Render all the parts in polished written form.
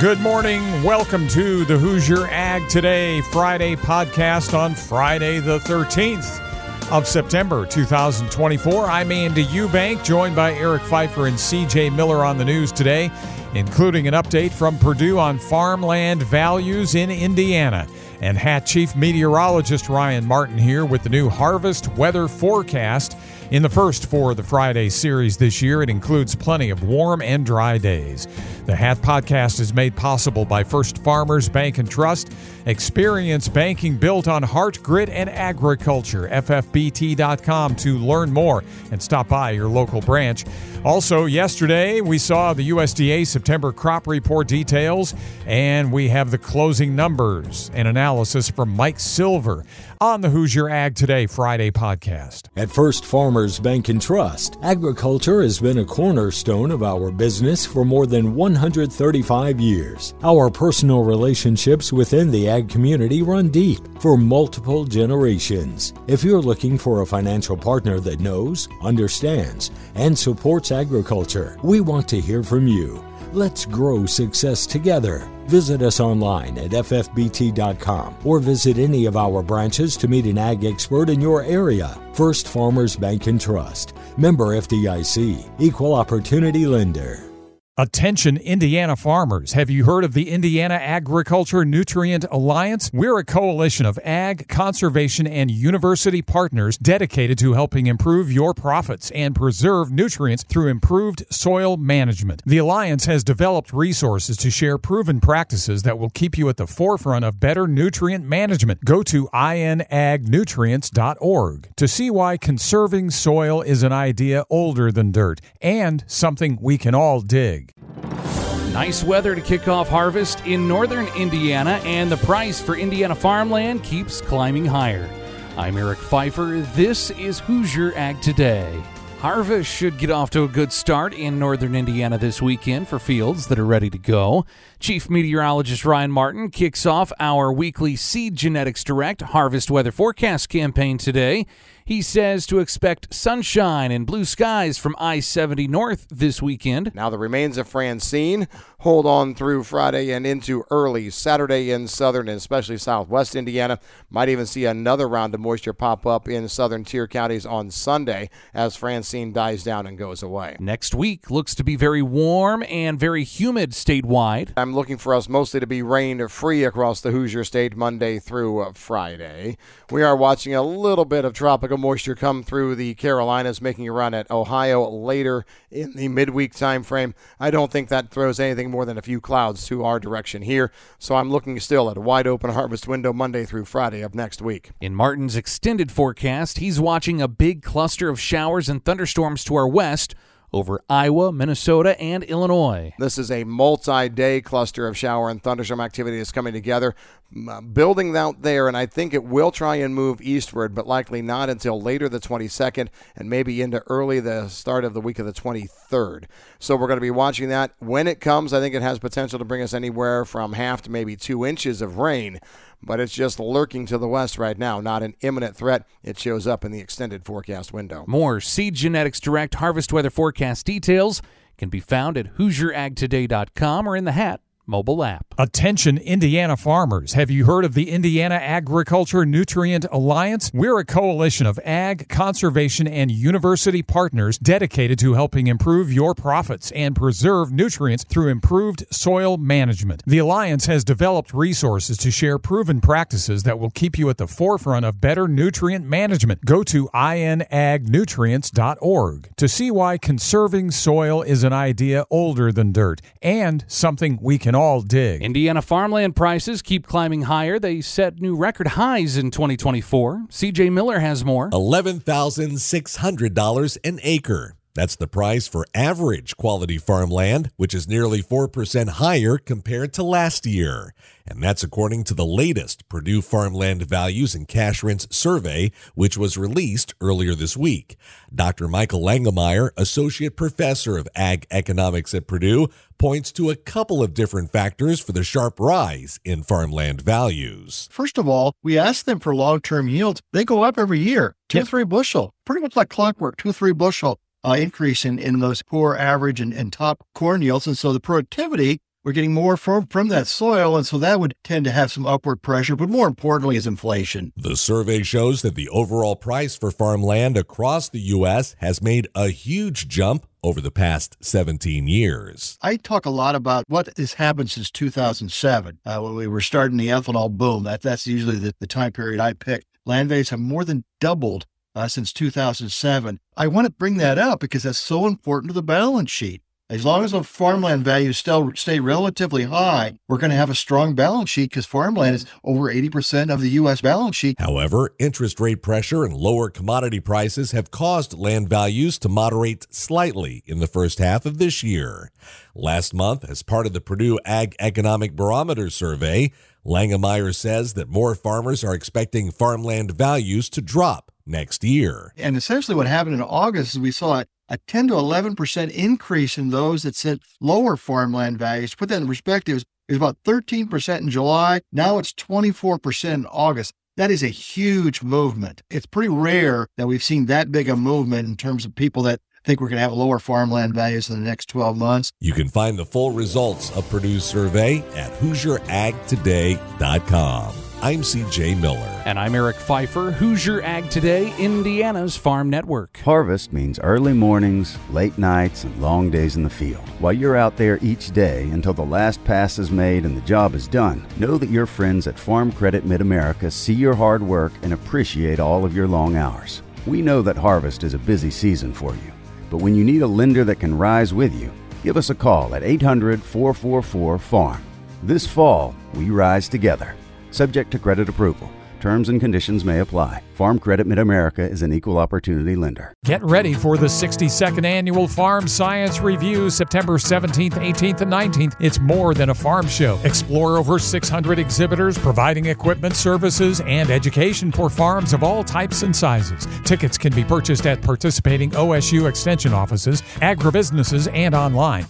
Good morning. Welcome to the Hoosier Ag Today Friday podcast on Friday the 13th of September 2024. I'm Andy Eubank, joined by Eric Pfeiffer and CJ Miller on the news today, including an update from Purdue on farmland values in Indiana. And HAT Chief Meteorologist Ryan Martin here with the new harvest weather forecast. In the first for the Friday series this year, it includes plenty of warm and dry days. The HAT podcast is made possible by First Farmers Bank and Trust. Experience banking built on heart, grit, and agriculture. FFBT.com to learn more and stop by your local branch. Also, yesterday, we saw the USDA September crop report details, and we have the closing numbers and analysis from Mike Silver on the Hoosier Ag Today Friday podcast. At First Farmers Bank and Trust, agriculture has been a cornerstone of our business for more than 135 years. Our personal relationships within the ag community run deep for multiple generations. If you're looking for a financial partner that knows, understands, and supports agriculture, we want to hear from you. Let's grow success together. Visit us online at ffbt.com or visit any of our branches to meet an ag expert in your area. First Farmers Bank and Trust. Member FDIC. Equal Opportunity Lender. Attention Indiana farmers. Have you heard of the Indiana Agriculture Nutrient Alliance? We're a coalition of ag, conservation, and university partners dedicated to helping improve your profits and preserve nutrients through improved soil management. The Alliance has developed resources to share proven practices that will keep you at the forefront of better nutrient management. Go to inagnutrients.org to see why conserving soil is an idea older than dirt and something we can all dig. Nice weather to kick off harvest in northern Indiana, and the price for Indiana farmland keeps climbing higher. I'm Eric Pfeiffer. This is Hoosier Ag Today. Harvest should get off to a good start in northern Indiana this weekend for fields that are ready to go. Chief Meteorologist Ryan Martin kicks off our weekly Seed Genetics Direct Harvest Weather Forecast campaign today. He says to expect sunshine and blue skies from I-70 north this weekend. Now the remains of Francine hold on through Friday and into early Saturday in southern and especially southwest Indiana. Might even see another round of moisture pop up in southern tier counties on Sunday as Francine dies down and goes away. Next week looks to be very warm and very humid statewide. I'm looking for us mostly to be rain-free across the Hoosier State Monday through Friday. We are watching a little bit of tropical moisture come through the Carolinas, making a run at Ohio later in the midweek time frame. I don't think that throws anything more than a few clouds to our direction here, so I'm looking still at a wide open harvest window Monday through Friday of next week. In Martin's extended forecast, he's watching a big cluster of showers and thunderstorms to our west over Iowa, Minnesota, and Illinois. This is a multi-day cluster of shower and thunderstorm activity that's coming together, building out there, and I think it will try and move eastward, but likely not until later the 22nd and maybe into early the start of the week of the 23rd. So we're going to be watching that. When it comes, I think it has potential to bring us anywhere from half to maybe 2 inches of rain, but it's just lurking to the west right now, not an imminent threat. It shows up in the extended forecast window. More Seed Genetics Direct Harvest Weather Forecast details can be found at HoosierAgToday.com or in the HAT mobile app. Attention Indiana farmers. Have you heard of the Indiana Agriculture Nutrient Alliance? We're a coalition of ag, conservation, and university partners dedicated to helping improve your profits and preserve nutrients through improved soil management. The Alliance has developed resources to share proven practices that will keep you at the forefront of better nutrient management. Go to inagnutrients.org to see why conserving soil is an idea older than dirt and something we can all dig. Indiana farmland prices keep climbing higher. They set new record highs in 2024. CJ Miller has more. $11,600 an acre. That's the price for average quality farmland, which is nearly 4% higher compared to last year. And that's according to the latest Purdue Farmland Values and Cash Rents survey, which was released earlier this week. Dr. Michael Langemeyer, Associate Professor of Ag Economics at Purdue, points to a couple of different factors for the sharp rise in farmland values. First of all, we ask them for long-term yields. They go up every year, 2-3 bushel, pretty much like clockwork, 2-3 bushel increase in those poor, average, and top corn yields. And so the productivity we're getting more from that soil, and so that would tend to have some upward pressure, but more importantly is inflation. The survey shows that the overall price for farmland across the U.S. has made a huge jump over the past 17 years. I talk a lot about what has happened since 2007, when we were starting the ethanol boom. That's usually the time period I pick. Land values have more than doubled since 2007. I want to bring that up because that's so important to the balance sheet. As long as the farmland values still stay relatively high, we're going to have a strong balance sheet because farmland is over 80% of the U.S. balance sheet. However, interest rate pressure and lower commodity prices have caused land values to moderate slightly in the first half of this year. Last month, as part of the Purdue Ag Economic Barometer survey, Langemeier says that more farmers are expecting farmland values to drop next year. And essentially what happened in August is we saw a 10 to 11% increase in those that said lower farmland values. To put that in perspective, it was about 13% in July. Now it's 24% in August. That is a huge movement. It's pretty rare that we've seen that big a movement in terms of people that think we're going to have lower farmland values in the next 12 months. You can find the full results of Purdue's survey at HoosierAgToday.com. I'm C.J. Miller. And I'm Eric Pfeiffer, Hoosier Ag Today, Indiana's Farm Network. Harvest means early mornings, late nights, and long days in the field. While you're out there each day until the last pass is made and the job is done, know that your friends at Farm Credit Mid-America see your hard work and appreciate all of your long hours. We know that harvest is a busy season for you, but when you need a lender that can rise with you, give us a call at 800-444-FARM. This fall, we rise together. Subject to credit approval. Terms and conditions may apply. Farm Credit Mid-America is an equal opportunity lender. Get ready for the 62nd Annual Farm Science Review, September 17th, 18th, and 19th. It's more than a farm show. Explore over 600 exhibitors providing equipment, services, and education for farms of all types and sizes. Tickets can be purchased at participating OSU Extension offices, agribusinesses, and online.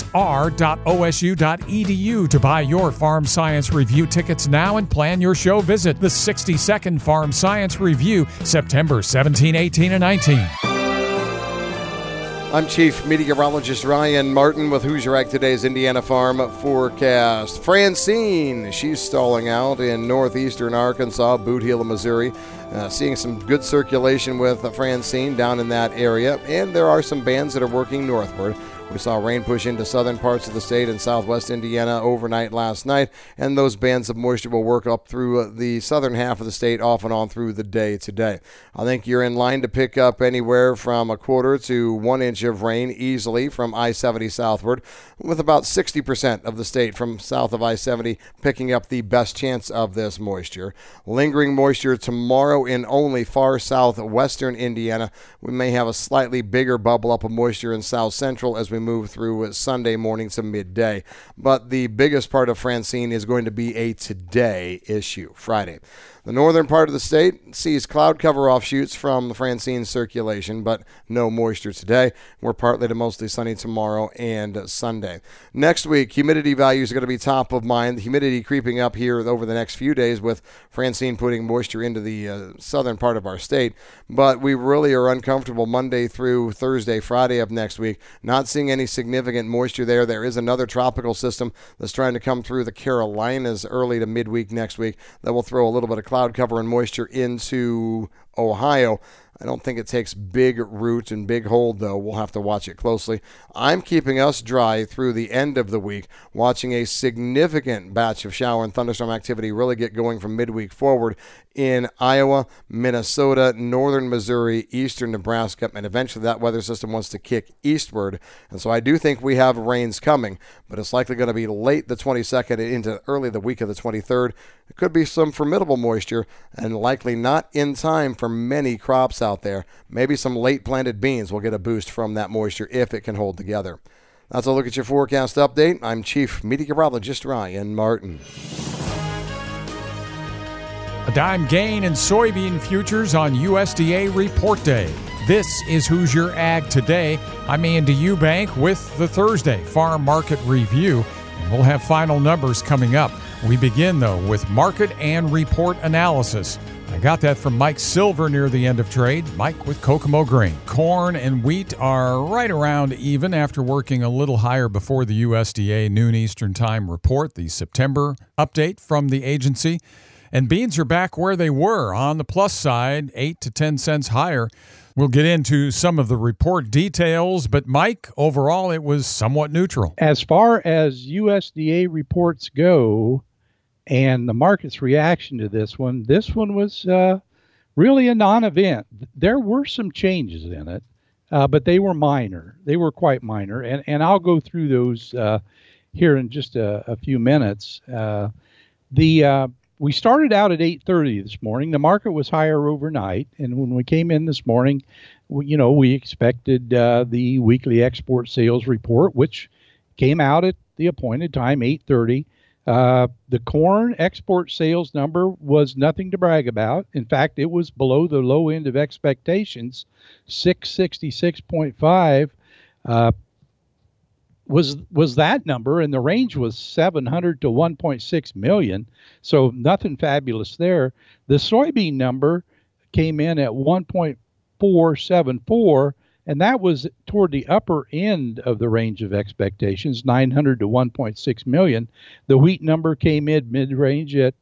fsr.osu.edu to buy your Farm Science Review tickets now and plan your show visit. The 62nd Farm Science Review, September 17, 18, and 19. I'm Chief Meteorologist Ryan Martin with Hoosier Ag Today's Indiana Farm Forecast. Francine, she's stalling out in northeastern Arkansas, Boot Heel, Missouri. Seeing some good circulation with Francine down in that area, and there are some bands that are working northward. We saw rain push into southern parts of the state and southwest Indiana overnight last night, and those bands of moisture will work up through the southern half of the state off and on through the day today. I think you're in line to pick up anywhere from a quarter to 1 inch of rain easily from I-70 southward, with about 60% of the state from south of I-70 picking up the best chance of this moisture. Lingering moisture tomorrow in only far southwestern Indiana. We may have a slightly bigger bubble up of moisture in south central as we move through Sunday morning to midday. But the biggest part of Francine is going to be a today issue, Friday. The northern part of the state sees cloud cover offshoots from the Francine circulation, but no moisture today. We're partly to mostly sunny tomorrow and Sunday. Next week, humidity values are going to be top of mind. The humidity creeping up here over the next few days with Francine putting moisture into the southern part of our state. But we really are uncomfortable Monday through Thursday, Friday of next week. Not seeing any significant moisture there. There is another tropical system that's trying to come through the Carolinas early to midweek next week that will throw a little bit of cloud cover and moisture into Ohio. I don't think it takes big root and big hold, though. We'll have to watch it closely. I'm keeping us dry through the end of the week, watching a significant batch of shower and thunderstorm activity really get going from midweek forward in Iowa, Minnesota, northern Missouri, eastern Nebraska, and eventually that weather system wants to kick eastward. And so I do think we have rains coming, but it's likely going to be late the 22nd into early the week of the 23rd. It could be some formidable moisture and likely not in time for many crops out there. Maybe some late planted beans will get a boost from that moisture if it can hold together. That's a look at your forecast update. I'm Chief Meteorologist Ryan Martin. A dime gain in soybean futures on USDA Report Day. This is Hoosier Ag Today. I'm Andy Eubank with the Thursday Farm Market Review, and we'll have final numbers coming up. We begin, though, with market and report analysis. I got that from Mike Silver near the end of trade. Mike with Kokomo Grain. Corn and wheat are right around even after working a little higher before the USDA noon Eastern Time report, the September update from the agency. And beans are back where they were on the plus side, 8 to 10 cents higher. We'll get into some of the report details, but Mike, overall, it was somewhat neutral. As far as USDA reports go, and the market's reaction to this one was really a non-event. There were some changes in it, but they were minor. They were quite minor, and I'll go through those here in just a few minutes. We started out at 8:30 this morning. The market was higher overnight, and when we came in this morning, we expected the weekly export sales report, which came out at the appointed time, 8:30. The corn export sales number was nothing to brag about. In fact, it was below the low end of expectations. 666.5 was that number, and the range was 700 to 1.6 million. So nothing fabulous there. The soybean number came in at 1.474, and that was toward the upper end of the range of expectations, 900 to 1.6 million. The wheat number came in mid-range at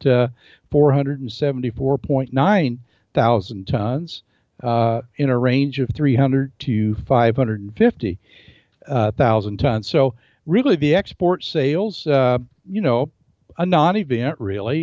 474.9 thousand tons in a range of 300 to 550 thousand tons. So really the export sales, a non-event really.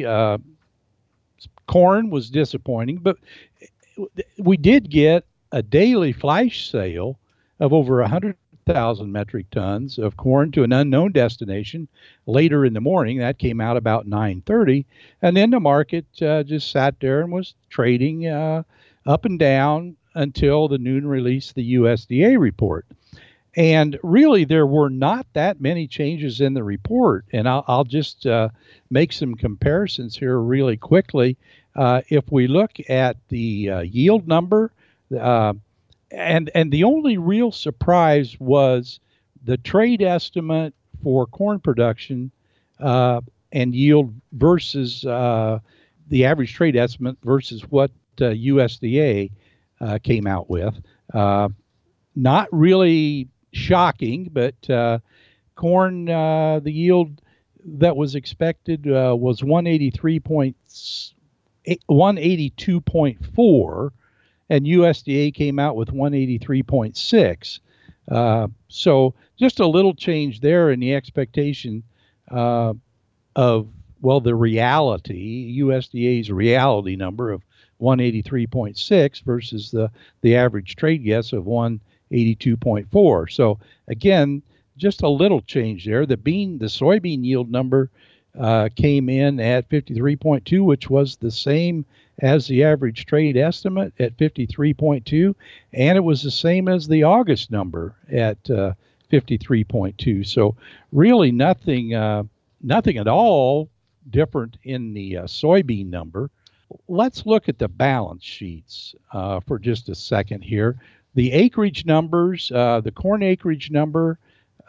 Corn was disappointing, but we did get a daily flash sale of over 100,000 metric tons of corn to an unknown destination later in the morning. That came out about 9:30, and then the market just sat there and was trading up and down until the noon release of the USDA report. And really, there were not that many changes in the report. And I'll just make some comparisons here really quickly. If we look at the yield number, and the only real surprise was the trade estimate for corn production and yield versus the average trade estimate versus what USDA came out with. Not really shocking, but corn, the yield that was expected was 182.4, and USDA came out with 183.6. So just a little change there in the expectation of, the reality, USDA's reality number of 183.6 versus the average trade guess of 182.4. So again, just a little change there. The soybean yield number came in at 53.2, which was the same as the average trade estimate at 53.2, and it was the same as the August number at 53.2. So really nothing at all different in the soybean number. Let's look at the balance sheets for just a second here. The acreage numbers, the corn acreage number,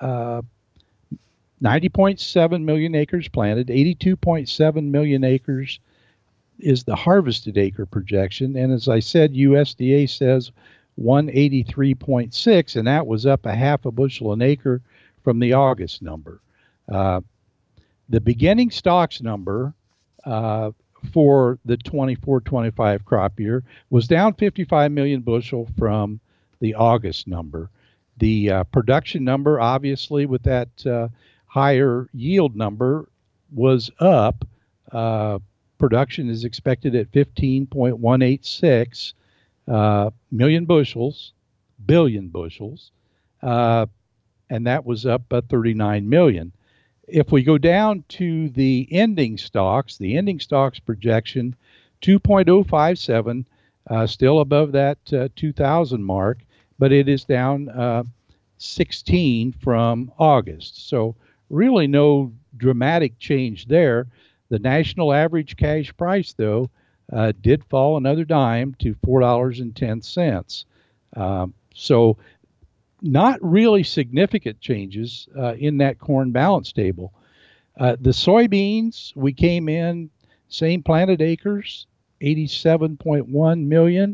90.7 million acres planted, 82.7 million acres is the harvested acre projection. And as I said, USDA says 183.6, and that was up a half a bushel an acre from the August number. The beginning stocks number for the 24-25 crop year was down 55 million bushel from the August number. The production number, obviously, with that higher yield number, was up. Production is expected at 15.186 billion bushels, and that was up 39 million. If we go down to the ending stocks projection, 2.057, still above that 2,000 mark, but it is down 16 from August. So really no dramatic change there. The national average cash price, though, did fall another dime to $4.10. So not really significant changes in that corn balance table. The soybeans, we came in same planted acres, 87.1 million,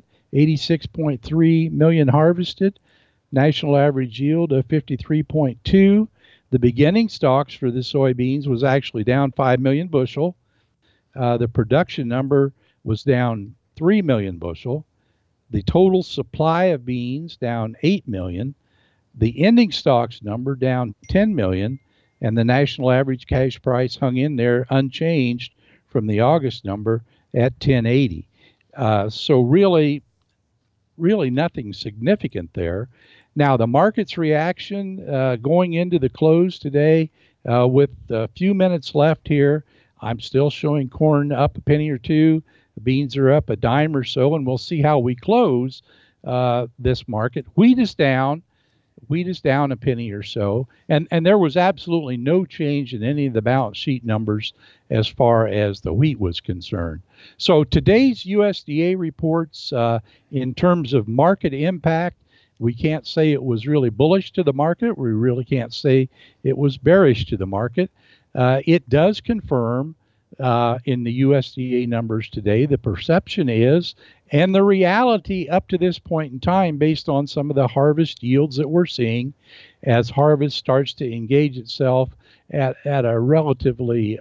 86.3 million harvested, national average yield of 53.2. The beginning stocks for the soybeans was actually down 5 million bushel. The production number was down 3 million bushel. The total supply of beans down 8 million. The ending stocks number down 10 million. And the national average cash price hung in there unchanged from the August number at 1080. So really nothing significant there. Now, the market's reaction going into the close today, with a few minutes left here, I'm still showing corn up a penny or two. Beans are up a dime or so, and we'll see how we close this market. Wheat is down a penny or so, and there was absolutely no change in any of the balance sheet numbers as far as the wheat was concerned. So today's USDA reports, in terms of market impact, we can't say it was really bullish to the market. We really can't say it was bearish to the market. It does confirm in the USDA numbers today, the perception is, and the reality up to this point in time, based on some of the harvest yields that we're seeing, as harvest starts to engage itself at a relatively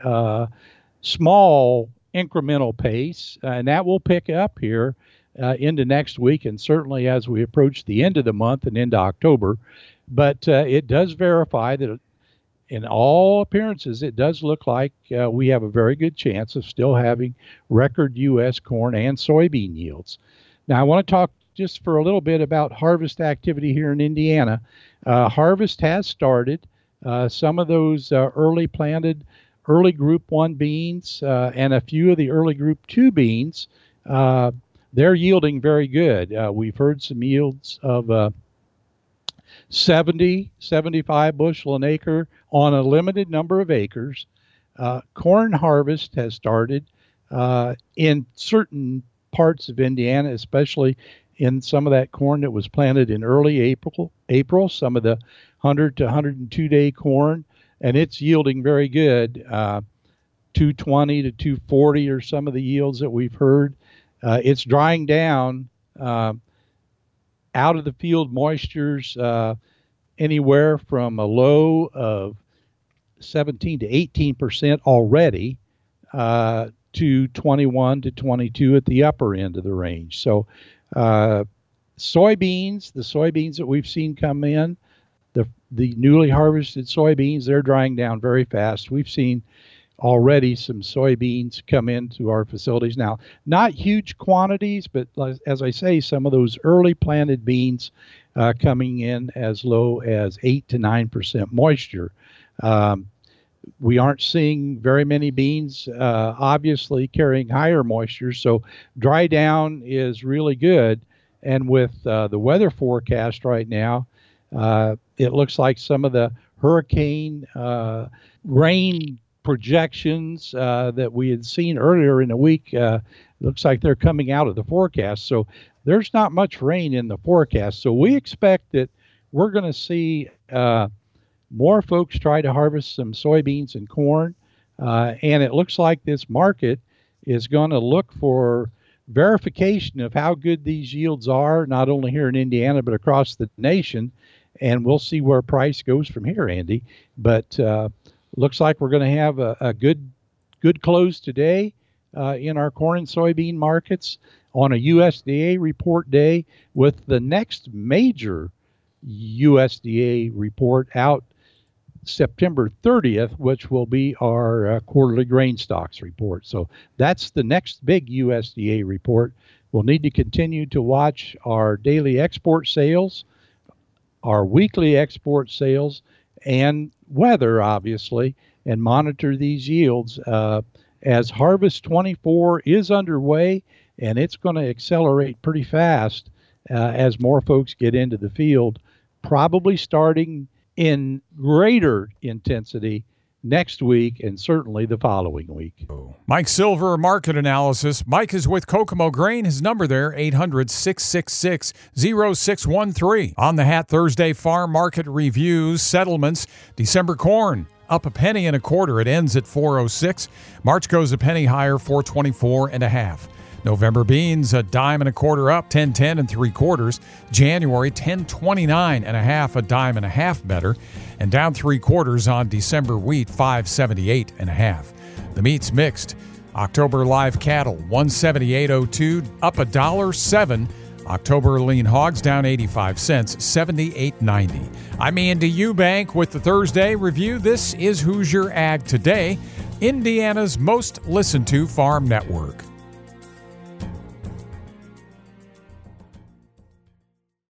small incremental pace, and that will pick up here into next week, and certainly as we approach the end of the month and into October. But it does verify that in all appearances, it does look like we have a very good chance of still having record U.S. corn and soybean yields. Now, I want to talk just for a little bit about harvest activity here in Indiana. Harvest has started. Some of those early planted, early Group 1 beans and a few of the early Group 2 beans, they're yielding very good. We've heard some yields of 70, 75 bushel an acre on a limited number of acres. Corn harvest has started in certain parts of Indiana, especially in some of that corn that was planted in early April, some of the 100 to 102 day corn, and it's yielding very good, 220 to 240 are some of the yields that we've heard. It's drying down. Out of the field moistures anywhere from a low of 17 to 18% already to 21 to 22 at the upper end of the range. So the soybeans that we've seen come in, the newly harvested soybeans, they're drying down very fast. We've seen already some soybeans come into our facilities now. Not huge quantities, but as I say, some of those early planted beans coming in as low as 8 to 9% moisture. We aren't seeing very many beans, obviously, carrying higher moisture, so dry down is really good. And with the weather forecast right now, it looks like some of the hurricane rain projections that we had seen earlier in the week, looks like they're coming out of the forecast. So there's not much rain in the forecast. So we expect that we're going to see more folks try to harvest some soybeans and corn. And it looks like this market is going to look for verification of how good these yields are, not only here in Indiana, but across the nation. And we'll see where price goes from here, Andy. But looks like we're going to have a good close today in our corn and soybean markets on a USDA report day, with the next major USDA report out September 30th, which will be our quarterly grain stocks report. So that's the next big USDA report. We'll need to continue to watch our daily export sales, our weekly export sales, and weather, obviously, and monitor these yields as Harvest 24 is underway, and it's going to accelerate pretty fast as more folks get into the field, probably starting in greater intensity next week and certainly the following week. Mike Silver, market analysis. Mike is with Kokomo Grain. His number there, 800-666-0613. On the Hat Thursday farm market reviews, settlements, December corn up a penny and a quarter. It ends at 406. March goes a penny higher, 424.5. November beans, $1.25 up, 10.10 3/4. January, 10.29 1/2, $1.50 better, and down 3/4 on December wheat, 5.78 1/2. The meat's mixed. October live cattle, 178.02, up $1.07. October lean hogs down 85 cents, 78.90. I'm Andy Eubank with the Thursday Review. This is Hoosier Ag Today, Indiana's most listened to farm network.